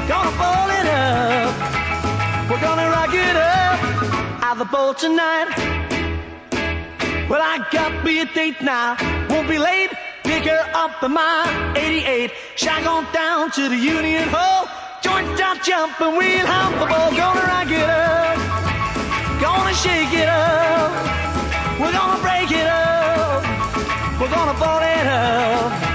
Gonna ball it up. We're gonna rock it up at the ball tonight. Well, I got me a date now. Won't be late. Pick her up in my 88. Shag on down to the Union Hall. Joint top jump and we'll have the ball. Gonna rock it up. Gonna shake it up. We're gonna break it up. We're gonna ball it up.